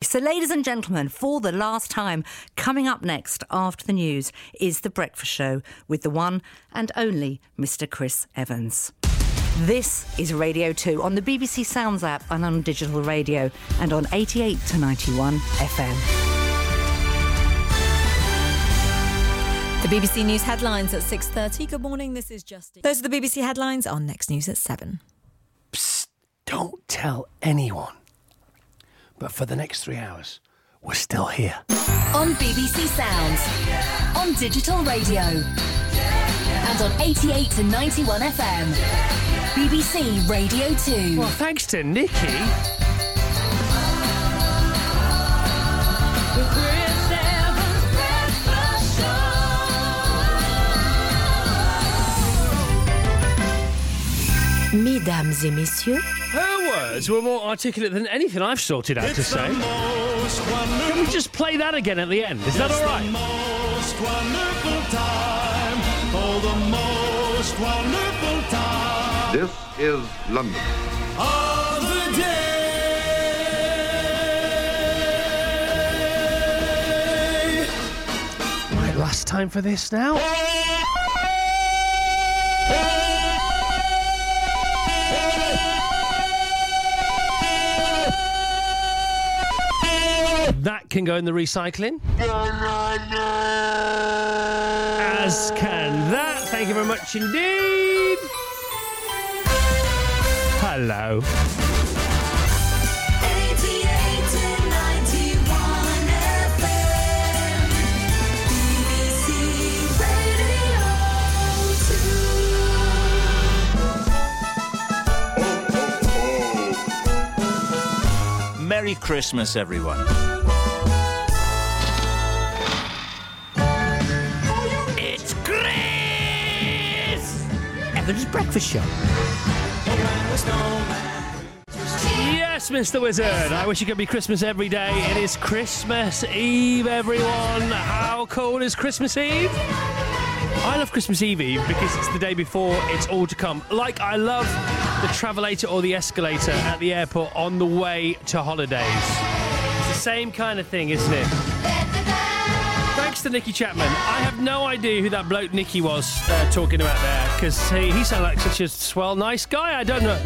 So, ladies and gentlemen, for the last time, coming up next after the news is The Breakfast Show with the one and only Mr. Chris Evans. This is Radio 2 on the BBC Sounds app and on digital radio and on 88 to 91 FM. The BBC News headlines at 6:30. Good morning, this is Justin. Those are the BBC headlines on Next News at 7. Psst, don't tell anyone. But for the next 3 hours, we're still here. On BBC Sounds, on digital radio, and on 88 to 91 FM. BBC Radio 2. Well, thanks to Nikki. Mesdames et messieurs. Her words were more articulate than anything I've sorted out to say. Can we just play that again at the end? Is that all right? The most wonderful time. Oh, the most wonderful time. This is London. Of the day. Right, last time for this now. That can go in the recycling. As can that. Thank you very much indeed. Hello. 88 to 91 FM. BBC Radio 2. Merry Christmas, everyone. It's Chris Evans' Breakfast Show. Yes, Mr. Wizard. I wish it could be Christmas every day. It is Christmas Eve, everyone. How cool is Christmas Eve? I love Christmas Eve because it's the day before it's all to come. Like I love the travelator or the escalator at the airport on the way to holidays. It's the same kind of thing, isn't it? Thanks to Nicky Chapman. I have no idea who that bloke Nicky was talking about there, because he sounded like such a swell, nice guy. I don't know.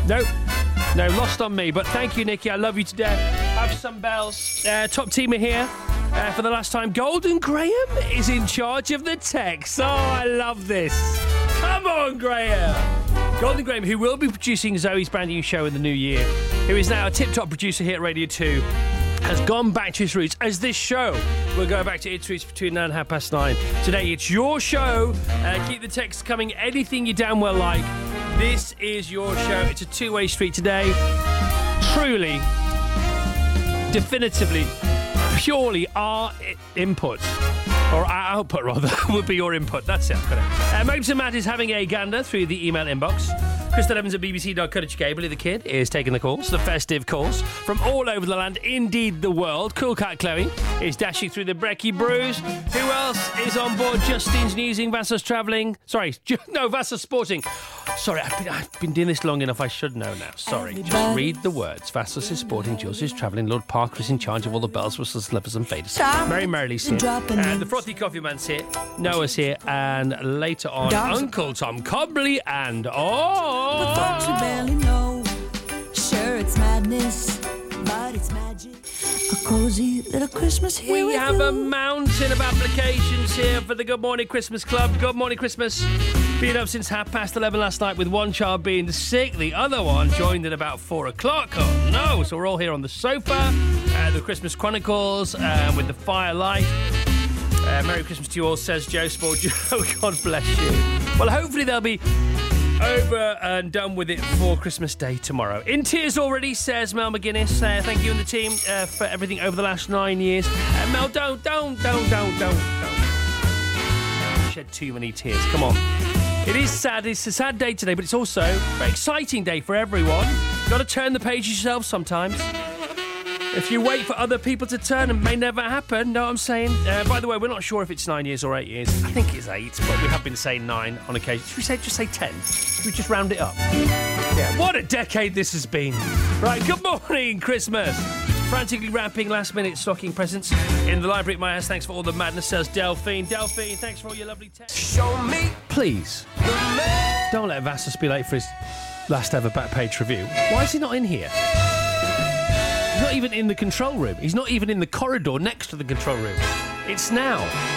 No, lost on me. But thank you, Nicky. I love you to death. Have some bells. Top team are here. For the last time, Golden Graham is in charge of the text. Oh, I love this. Come on, Graham. Golden Graham, who will be producing Zoe's brand new show in the new year, who is now a tip-top producer here at Radio 2, has gone back to his roots, as this show will go back to its roots between 9 and 9:30. Today, it's your show. Keep the texts coming. Anything you damn well like. This is your show. It's a two-way street today. Truly, definitively, purely our input, or our output rather, would be your input. That's it. Mopes and Matt is having a gander through the email inbox. Crystal Evans at bbc.co.uk, Billy the Kid, is taking the calls, the festive calls, from all over the land, indeed the world. Cool Cat Chloe is dashing through the Brekkie Brews. Who else is on board? Justine's Newsing, Vassos Travelling. Vassos Sporting. Sorry, I've been doing this long enough, I should know now. Sorry, just read the words. Vassos is sporting, Jules is travelling, Lord Parker is in charge of all the bells, whistles, slippers and faders. Mary Merrili's here, the Frothy Coffee Man's here, Noah's here, and later on, Uncle Tom Cobley and But folks who barely know. Sure, it's madness, but it's magic. A cozy little Christmas here. We have a mountain of applications here for the Good Morning Christmas Club. Good Morning Christmas. Been up since 11:30 last night, with one child being sick. The other one joined at about 4 o'clock. Oh no! So we're all here on the sofa. The Christmas Chronicles with the firelight. Merry Christmas to you all, says Joe Sport. Joe, God bless you. Well, hopefully they'll be over and done with it for Christmas Day tomorrow. In tears already, says Mel McGuinness. Thank you and the team for everything over the last 9 years. Mel, don't shed too many tears. Come on. It is sad. It's a sad day today, but it's also a very exciting day for everyone. You've got to turn the page yourself sometimes. If you wait for other people to turn, it may never happen. Know what I'm saying? By the way, we're not sure if it's 9 years or 8 years. I think it's 8, but we have been saying 9 on occasion. Should we just say 10? Should we just round it up? Yeah. What a decade this has been. Right, good morning, Christmas. frantically wrapping last-minute stocking presents in the library at my house. Thanks for all the madness, says Delphine. Delphine, thanks for all your lovely texts. Show me Please, don't let Vassos be late for his last ever Backpage review. Why is he not in here? He's not even in the control room. He's not even in the corridor next to the control room. It's now.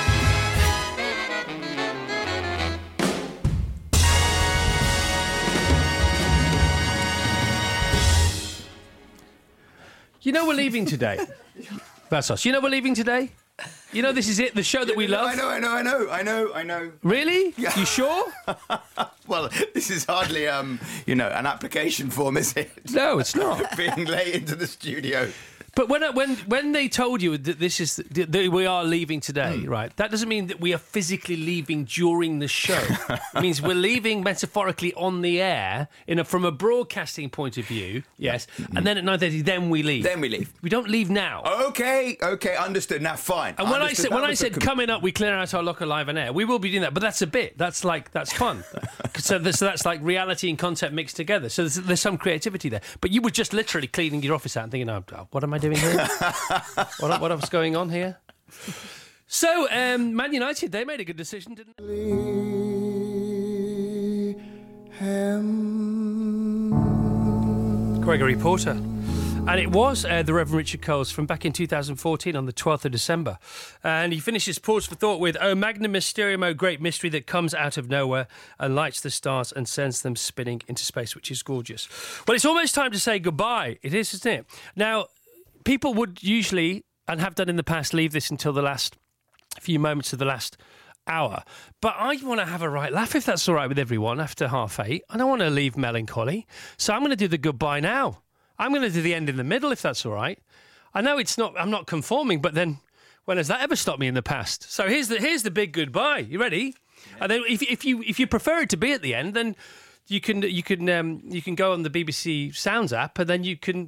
You know we're leaving today. Vassos, you know we're leaving today? You know this is it, the show that we love? I know. Really? Yeah. You sure? Well, this is hardly, an application form, is it? No, it's not. Being late into the studio. But when they told you that this is that we are leaving today, right? That doesn't mean that we are physically leaving during the show. It means we're leaving metaphorically on the air from a broadcasting point of view. Yes, and then at 9:30, then we leave. We don't leave now. Okay, understood. Now, fine. And when I said coming up, we clear out our locker live and air. We will be doing that, but that's a bit. That's fun. so that's like reality and content mixed together. So there's some creativity there. But you were just literally cleaning your office out and thinking, oh, what am I doing here? what was going on here? So, Man United, they made a good decision, didn't they? Gregory Porter. And it was the Reverend Richard Coles from back in 2014 on the 12th of December. And he finishes Pause for Thought with, "O Magnum Mysterium, O great mystery that comes out of nowhere and lights the stars and sends them spinning into space," which is gorgeous. Well, it's almost time to say goodbye. It is, isn't it? Now, people would usually, and have done in the past, leave this until the last few moments of the last hour. But I want to have a right laugh, if that's all right with everyone, after 8:30. I don't want to leave melancholy. So I'm going to do the goodbye now. I'm going to do the end in the middle, if that's all right. I know I'm not conforming, but then when has that ever stopped me in the past? So here's the big goodbye. You ready? Yeah. And then if you prefer it to be at the end, then you can go on the BBC Sounds app, and then you can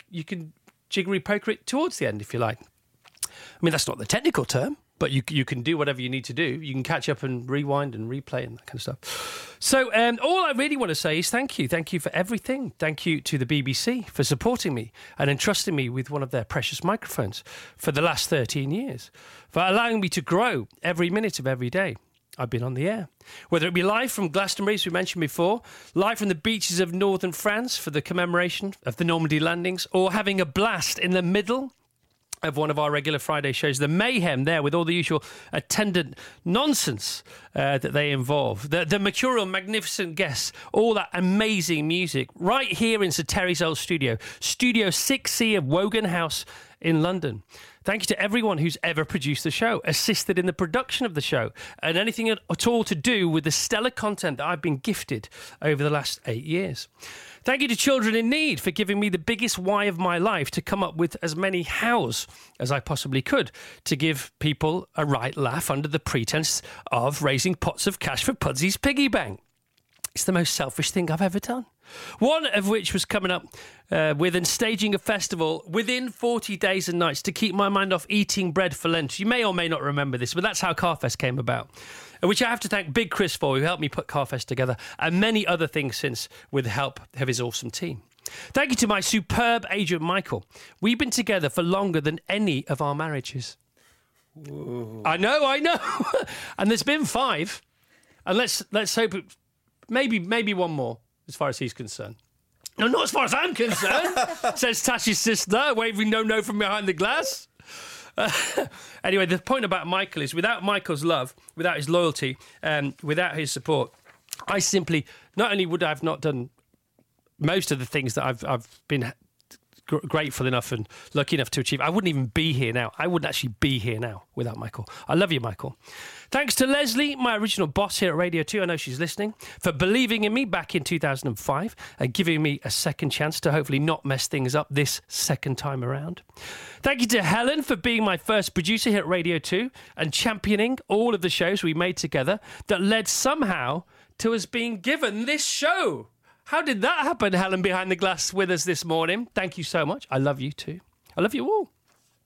jiggery poker it towards the end if you like. I mean, that's not the technical term, but you can do whatever you need to do. You can catch up and rewind and replay and that kind of stuff. So all I really want to say is thank you. Thank you for everything. Thank you to the BBC for supporting me and entrusting me with one of their precious microphones for the last 13 years, for allowing me to grow every minute of every day I've been on the air. Whether it be live from Glastonbury, as we mentioned before, live from the beaches of northern France for the commemoration of the Normandy landings, or having a blast in the middle of one of our regular Friday shows, the mayhem there with all the usual attendant nonsense that they involve, the mercurial, magnificent guests, all that amazing music, right here in Sir Terry's old studio, Studio 6C of Wogan House in London. Thank you to everyone who's ever produced the show, assisted in the production of the show, and anything at all to do with the stellar content that I've been gifted over the last 8 years. Thank you to Children in Need for giving me the biggest why of my life to come up with as many hows as I possibly could to give people a right laugh under the pretence of raising pots of cash for Pudsy's piggy bank. It's the most selfish thing I've ever done. One of which was coming up with and staging a festival within 40 days and nights to keep my mind off eating bread for Lent. You may or may not remember this, but that's how Carfest came about, which I have to thank Big Chris for, who helped me put Carfest together, and many other things since with the help of his awesome team. Thank you to my superb agent, Michael. We've been together for longer than any of our marriages. Whoa. I know. And there's been 5. And let's hope maybe one more, as far as he's concerned. No, not as far as I'm concerned, says Tash's sister, waving no from behind the glass. Anyway, the point about Michael is without Michael's love, without his loyalty, without his support, I simply, not only would I have not done most of the things that I've been grateful enough and lucky enough to achieve, I wouldn't even be here now. I wouldn't actually be here now without Michael. I love you, Michael. Thanks to Leslie, my original boss here at Radio 2, I know she's listening, for believing in me back in 2005 and giving me a second chance to hopefully not mess things up this second time around. Thank you to Helen for being my first producer here at Radio 2 and championing all of the shows we made together that led somehow to us being given this show. How did that happen, Helen, behind the glass with us this morning? Thank you so much. I love you too. I love you all.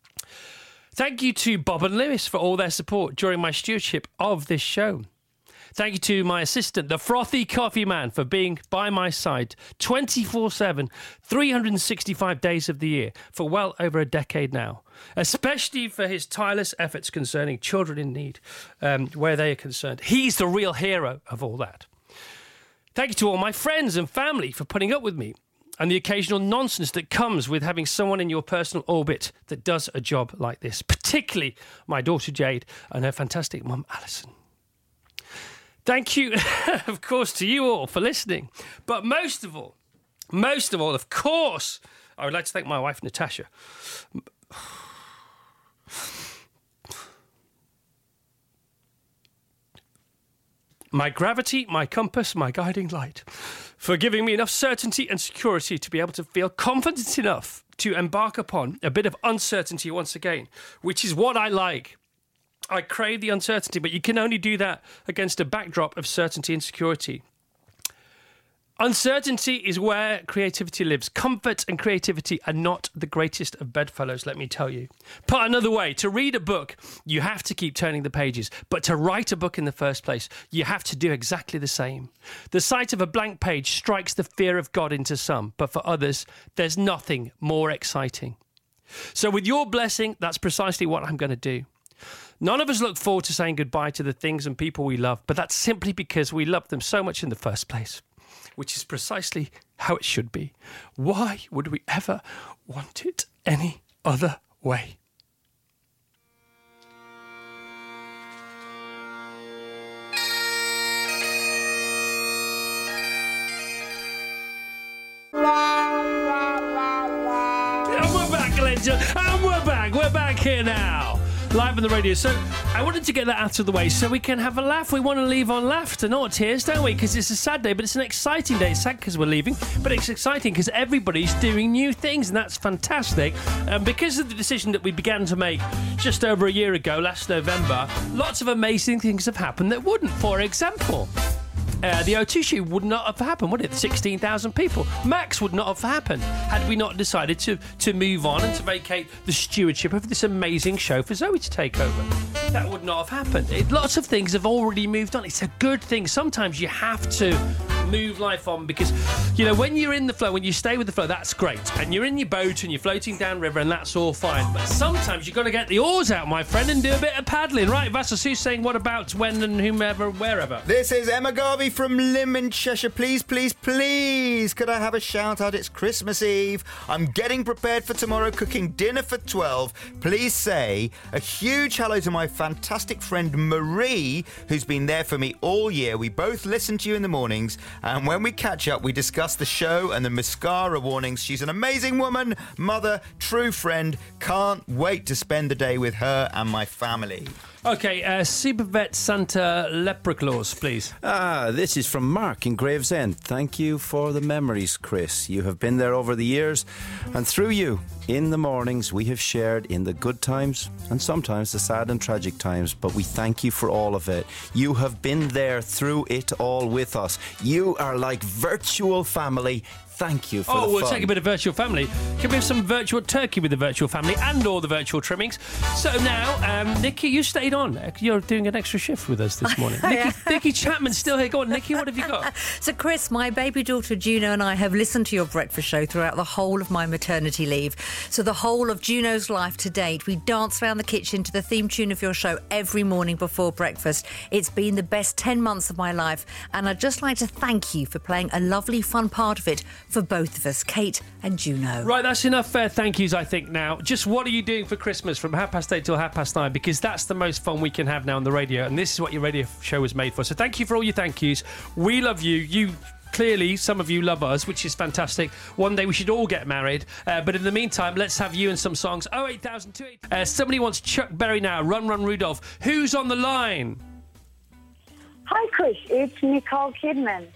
Thank you to Bob and Lewis for all their support during my stewardship of this show. Thank you to my assistant, the Frothy Coffee Man, for being by my side 24/7, 365 days of the year for well over a decade now, especially for his tireless efforts concerning children in need, where they are concerned. He's the real hero of all that. Thank you to all my friends and family for putting up with me and the occasional nonsense that comes with having someone in your personal orbit that does a job like this, particularly my daughter Jade and her fantastic mum Alison. Thank you, of course, to you all for listening. But most of all, of course, I would like to thank my wife Natasha. My gravity, my compass, my guiding light, for giving me enough certainty and security to be able to feel confident enough to embark upon a bit of uncertainty once again, which is what I like. I crave the uncertainty, but you can only do that against a backdrop of certainty and security. Uncertainty is where creativity lives. Comfort and creativity are not the greatest of bedfellows, let me tell you. Put another way, to read a book, you have to keep turning the pages. But to write a book in the first place, you have to do exactly the same. The sight of a blank page strikes the fear of God into some, but for others, there's nothing more exciting. So with your blessing, that's precisely what I'm going to do. None of us look forward to saying goodbye to the things and people we love, but that's simply because we love them so much in the first place. Which is precisely how it should be. Why would we ever want it any other way? And we're back, ladies and gentlemen. And we're back. We're back here now. Live on the radio. So I wanted to get that out of the way so we can have a laugh. We want to leave on laughter, not tears, don't we? Because it's a sad day, but it's an exciting day. It's sad because we're leaving, but it's exciting because everybody's doing new things, and that's fantastic. And because of the decision that we began to make just over a year ago, last November, lots of amazing things have happened that wouldn't. For example, the O2 show would not have happened, would it? 16,000 people. Max would not have happened had we not decided to move on and to vacate the stewardship of this amazing show for Zoe to take over. That would not have happened. Lots of things have already moved on. It's a good thing. Sometimes you have to move life on because, you know, when you're in the flow, when you stay with the flow, that's great. And you're in your boat and you're floating downriver and that's all fine. But sometimes you've got to get the oars out, my friend, and do a bit of paddling. Right, Vassos, who's saying what about, when and whomever, wherever? This is Emma Garvey from Lymm in Cheshire. Please, please, please, could I have a shout out? It's Christmas Eve. I'm getting prepared for tomorrow, cooking dinner for 12. Please say a huge hello to my fantastic friend Marie, who's been there for me all year. We both listen to you in the mornings, and when we catch up, we discuss the show and the mascara warnings. She's an amazing woman, mother, true friend. Can't wait to spend the day with her and my family. Okay, Supervet Santa Lepraclaus, please. This is from Mark in Gravesend. Thank you for the memories, Chris. You have been there over the years, and through you, in the mornings, we have shared in the good times and sometimes the sad and tragic times, but we thank you for all of it. You have been there through it all with us. You are like virtual family. Thank you for the fun. Oh, we'll take a bit of virtual family. Can we have some virtual turkey with the virtual family and all the virtual trimmings? So now, Nikki, you stayed on. You're doing an extra shift with us this morning. Nikki Chapman's still here. Go on, Nikki, what have you got? So, Chris, my baby daughter Juno and I have listened to your breakfast show throughout the whole of my maternity leave. So the whole of Juno's life to date, we dance around the kitchen to the theme tune of your show every morning before breakfast. It's been the best 10 months of my life, and I'd just like to thank you for playing a lovely, fun part of it for both of us, Kate and Juno. Right, that's enough thank yous, I think, now. Just what are you doing for Christmas from 8:30 till 9:30? Because that's the most fun we can have now on the radio, and this is what your radio show was made for. So thank you for all your thank yous. We love you. You clearly, some of you love us, which is fantastic. One day we should all get married. But in the meantime, let's have you and some songs. 08028. Somebody wants Chuck Berry now. Run, Run, Rudolph. Who's on the line? Hi, Chris. It's Nicole Kidman.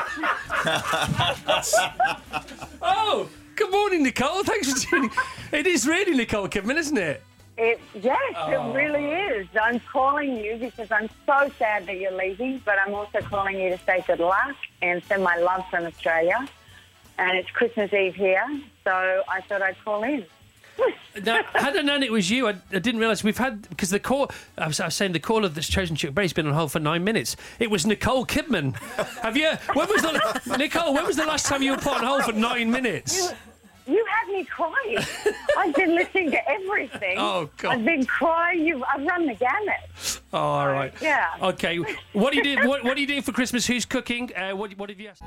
Oh, good morning, Nicole. Thanks for tuning. It is really Nicole Kidman, isn't it? It really is. I'm calling you because I'm so sad that you're leaving, but I'm also calling you to say good luck and send my love from Australia. And it's Christmas Eve here, so I thought I'd call in. Now, had I known it was you, I didn't realise we've had, because the call, I was saying the caller that's chosen Chuck Berry's been on hold for 9 minutes. It was Nicole Kidman. Nicole, when was the last time you were put on hold for 9 minutes? You had me crying. I've been listening to everything. Oh, God. I've been crying. I've run the gamut. Oh, all right. Yeah. Okay. What are you doing? What are you doing for Christmas? Who's cooking? What have you asked?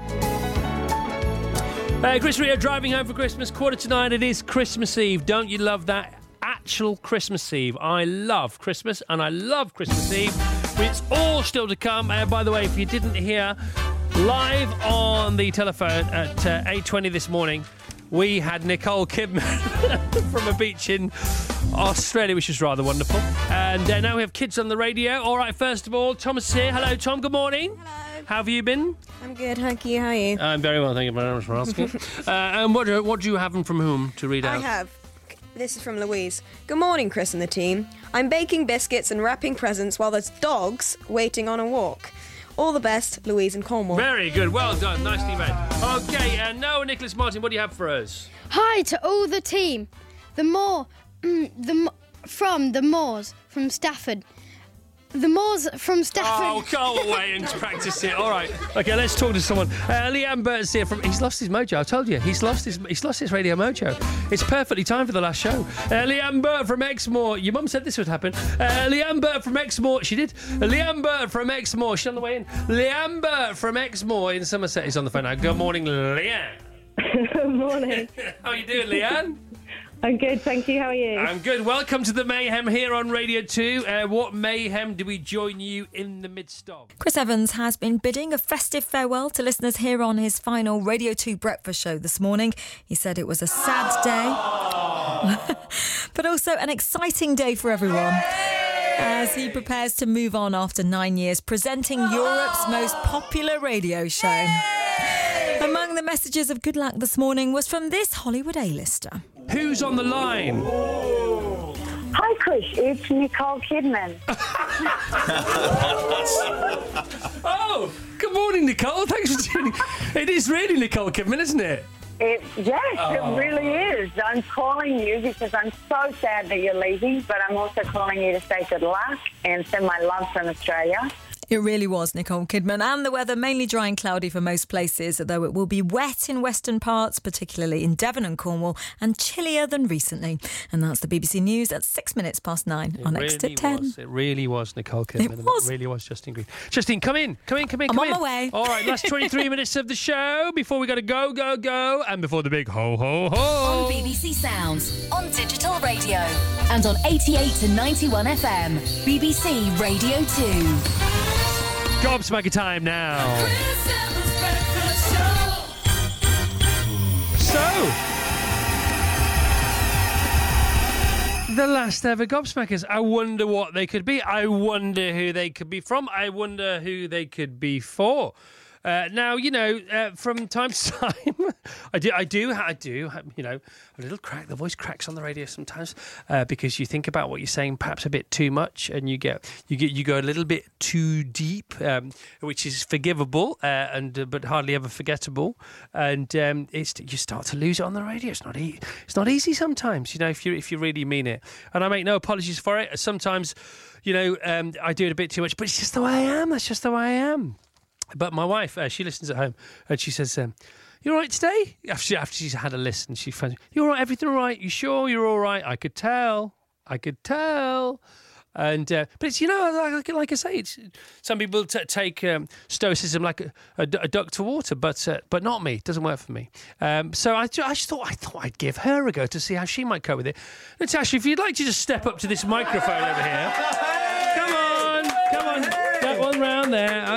Chris Rio driving home for Christmas, 8:45. It is Christmas Eve. Don't you love that? Actual Christmas Eve. I love Christmas and I love Christmas Eve. It's all still to come. By the way, if you didn't hear, live on the telephone at 8:20 this morning, we had Nicole Kidman from a beach in Australia, which was rather wonderful. And now we have kids on the radio. All right, first of all, Thomas is here. Hello, Tom. Good morning. Hello. How have you been? I'm good, thank you. How are you? I'm very well, thank you very much for asking. And what do you have from whom to read out? I have. This is from Louise. Good morning, Chris and the team. I'm baking biscuits and wrapping presents while there's dogs waiting on a walk. All the best, Louise in Cornwall. Very good. Well done. Nicely read. Okay, and now Nicholas Martin, what do you have for us? Hi to all the team. From the Moors from Stafford. The Moors from Stafford. Oh, go away and practice it. All right. Okay, let's talk to someone. Leanne Burton's here from. He's lost his mojo. I told you. He's lost his radio mojo. It's perfectly timed for the last show. Leanne Burton from Exmoor. Your mum said this would happen. Leanne Burton from Exmoor. She did. Leanne Burton from Exmoor. She's on the way in. Leanne Burton from Exmoor in Somerset is on the phone now. Good morning, Leanne. Good morning. How are you doing, Leanne? I'm good, thank you. How are you? I'm good. Welcome to the Mayhem here on Radio 2. What mayhem do we join you in the midst of? Chris Evans has been bidding a festive farewell to listeners here on his final Radio 2 breakfast show this morning. He said it was a sad day, but also an exciting day for everyone, as he prepares to move on after 9 years presenting Europe's most popular radio show. Among the messages of good luck this morning was from this Hollywood A-lister. Who's on the line? Hi, Chris. It's Nicole Kidman. Oh, good morning, Nicole. Thanks for tuning. It is really Nicole Kidman, isn't it? It really is. I'm calling you because I'm so sad that you're leaving, but I'm also calling you to say good luck and send my love from Australia. It really was Nicole Kidman, and the weather mainly dry and cloudy for most places, though it will be wet in western parts, particularly in Devon and Cornwall, and chillier than recently. And that's the BBC News at 9:06 on Next at 10. It really was Nicole Kidman. It was. It really was Justine Green. Justine, come in. I'm on my way. All right, last 23 minutes of the show before we got to go, and before the big ho, ho, ho. On BBC Sounds, on digital radio, and on 88 to 91 FM. BBC Radio 2. Gobsmacker time now. So, the last ever Gobsmackers. I wonder what they could be. I wonder who they could be from. I wonder who they could be for. Now, you know, from time to time, I do, you know, a little crack. The voice cracks on the radio sometimes because you think about what you're saying perhaps a bit too much, and you go a little bit too deep, which is forgivable but hardly ever forgettable, and you start to lose it on the radio. It's not easy sometimes, you know, if you really mean it. And I make no apologies for it. Sometimes, you know, I do it a bit too much, but it's just the way I am. That's just the way I am. But my wife, she listens at home, and she says, "You all right today?" After she's had a listen, she finds, "You all right? Everything all right? You sure you're all right?" I could tell. And but it's, you know, like I say, it's, some people take stoicism like a duck to water, but not me. It doesn't work for me. So I just thought I'd give her a go to see how she might cope with it. Natasha, if you'd like to just step up to this microphone over here. Come on, that one round there.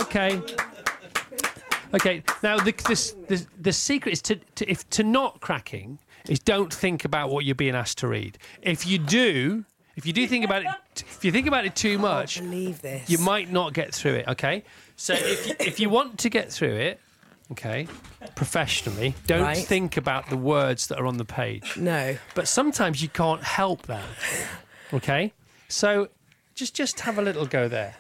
Okay. Now the secret is to not cracking is don't think about what you're being asked to read. If you think about it too much, believe this. you might not get through it. Okay, so if you want to get through it, okay, professionally, don't think about the words that are on the page. No, but sometimes you can't help that. Okay, so just have a little go there.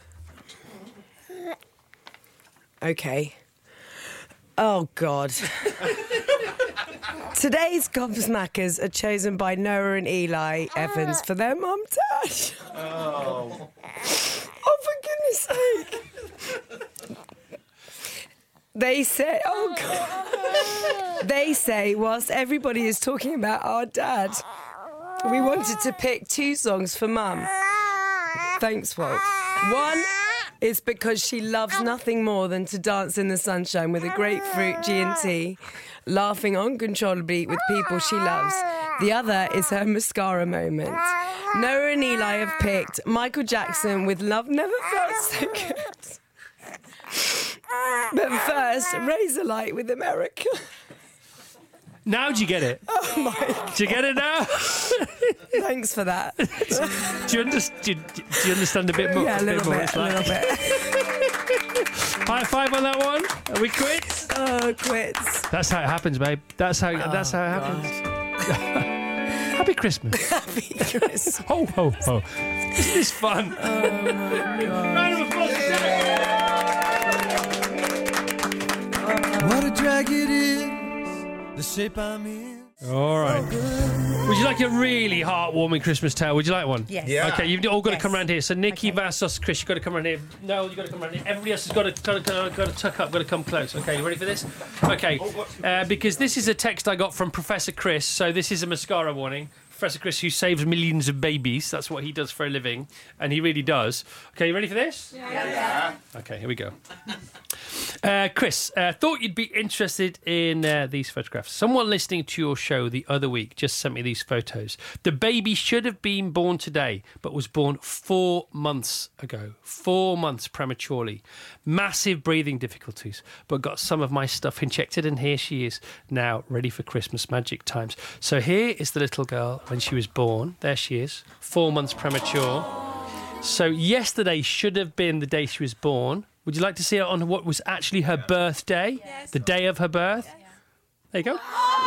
Okay. Oh, God. Today's gobsmackers are chosen by Noah and Eli Evans for their mum dad. Oh. Oh, for goodness sake. They say, oh God. They say, whilst everybody is talking about our dad, we wanted to pick 2 songs for Mum. Thanks, Walt. One is because she loves nothing more than to dance in the sunshine with a grapefruit G&T, laughing uncontrollably with people she loves. The other is her mascara moment. Noah and Eli have picked Michael Jackson with Love Never Felt So Good. But first, Razorlight with America. Now do you get it? Oh my! Do you get it now? Thanks for that. do you understand a bit more? Yeah, a little bit. High five on that one. Are we quits? Oh, quits. That's how it happens, babe. That's how it happens. Happy Christmas. Happy Christmas. Ho ho ho. Isn't this fun? Oh my God. Round of applause for Jack. What a drag it is, the shape I'm in. All right. Would you like a really heartwarming Christmas tale? Would you like one? Yes. Yeah. Okay, you've all got to come around here. So Nikki, Vassos, Chris, you've got to come around here. No, you've got to come around here. Everybody else has got to tuck up, got to come close. Okay, you ready for this? Okay, because this is a text I got from Professor Chris, so this is a mascara warning. Professor Chris, who saves millions of babies. That's what he does for a living, and he really does. Okay, you ready for this? Yeah. Okay, here we go. Chris, thought you'd be interested in these photographs. Someone listening to your show the other week just sent me these photos. The baby should have been born today, but was born 4 months ago. 4 months prematurely. Massive breathing difficulties, but got some of my stuff injected, and here she is now, ready for Christmas magic times. So here is the little girl when she was born. There she is, 4 months premature. So yesterday should have been the day she was born. Would you like to see her on what was actually her birthday? Yes. The day of her birth? Yeah. There you go.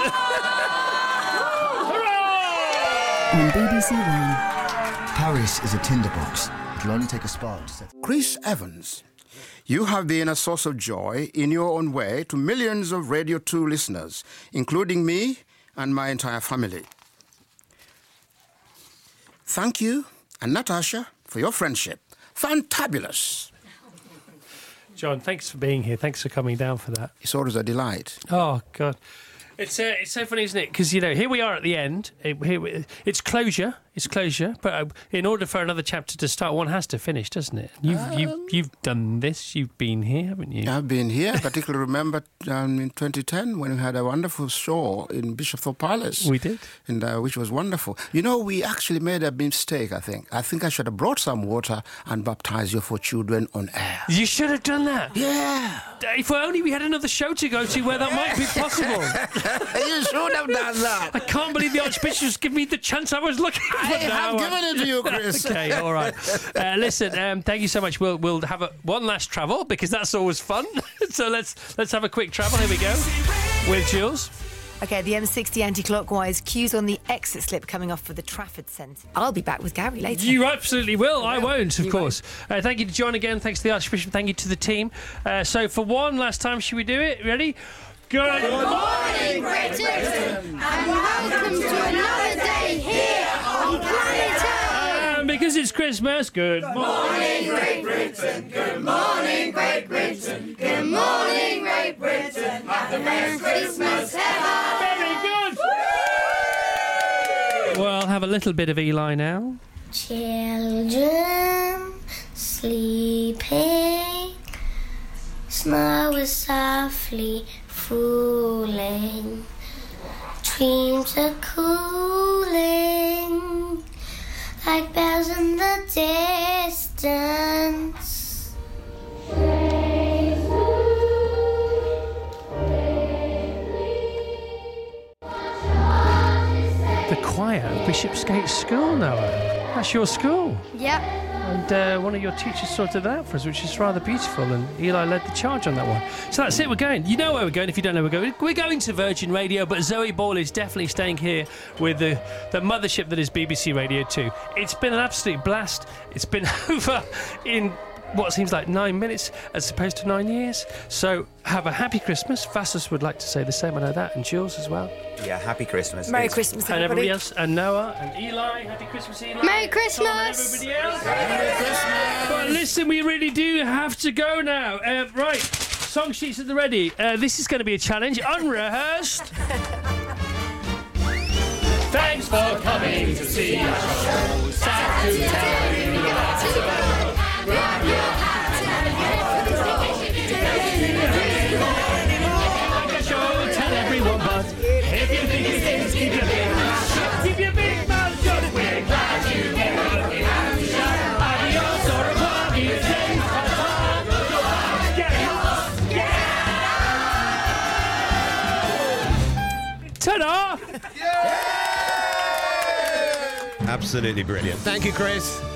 On BBC One. Paris is a tinderbox. It'll only take a spark to set... Chris Evans, you have been a source of joy in your own way to millions of Radio 2 listeners, including me and my entire family. Thank you, and Natasha, for your friendship. Fantabulous. John, thanks for being here. Thanks for coming down for that. It's always a delight. Oh, God. It's so funny, isn't it? Because, you know, here we are at the end. It's closure. It's closure. But in order for another chapter to start, one has to finish, doesn't it? You've done this. You've been here, haven't you? I've been here. I particularly remember in 2010 when we had a wonderful show in Bishopthorpe Palace. We did. And, which was wonderful. You know, we actually made a mistake, I think. I think I should have brought some water and baptized you for children on air. You should have done that. Yeah. If only we had another show to go to where that might be possible. You should have done that. I can't believe the Archbishop's given me the chance I was looking for. I have given it to you, Chris. Okay, all right. Listen, thank you so much. We'll have one last travel because that's always fun. So let's have a quick travel. Here we go with Jules. Okay, the M60 anti-clockwise, queues on the exit slip coming off for the Trafford Centre. I'll be back with Gary later. You absolutely will. I won't, of course. Thank you to John again. Thanks to the Archbishop. Thank you to the team. So for one last time, should we do it? Ready? Good morning, Britain, and welcome to another day here on Planet Earth. And because it's Christmas, good morning, Great Britain. Good morning, Great Britain. Good morning, Great Britain. Have the best Christmas ever. Very good. Well, have a little bit of Eli now. Children sleeping, snow is softly falling, dreams are cooling like bells in the distance. The choir of Bishopsgate School, Noah. That's your school. Yep. And one of your teachers sorted that out for us, which is rather beautiful, and Eli led the charge on that one. So that's it, we're going. You know where we're going if you don't know where we're going. We're going to Virgin Radio, but Zoe Ball is definitely staying here with the mothership that is BBC Radio 2. It's been an absolute blast. It's been over in what seems like 9 minutes as opposed to 9 years. So have a happy Christmas. Vassos would like to say the same, I know that, and Jules as well. Yeah, happy Christmas. Merry Christmas, And everybody. everybody else, and Noah, and Eli. Happy Christmas, Eli. Merry Tom, and Christmas. everybody else. Merry Christmas. But listen, we really do have to go now. Right, song sheets at the ready. This is going to be a challenge, unrehearsed. Thanks for coming to see our show. Sad to tell you that it's about. Grab your hat and head Show, tell everyone, but if you think it is, keep your big mouth shut. Keep your big mouth shut. We're glad you came looking out to shut. Adios, or a party, James, Ta-da! Absolutely brilliant. Thank you, Chris.